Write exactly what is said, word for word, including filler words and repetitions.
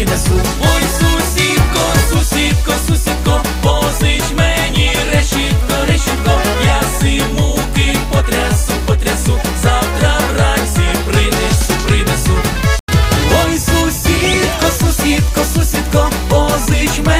принесу. Ой, сусідко, сусідко, сусідко, позич мені решітко, решітко, я симуки потрясу, потрясу, завтра вранці принесу, принесу. Ой, сусідко, сусідко, сусідко, позич мені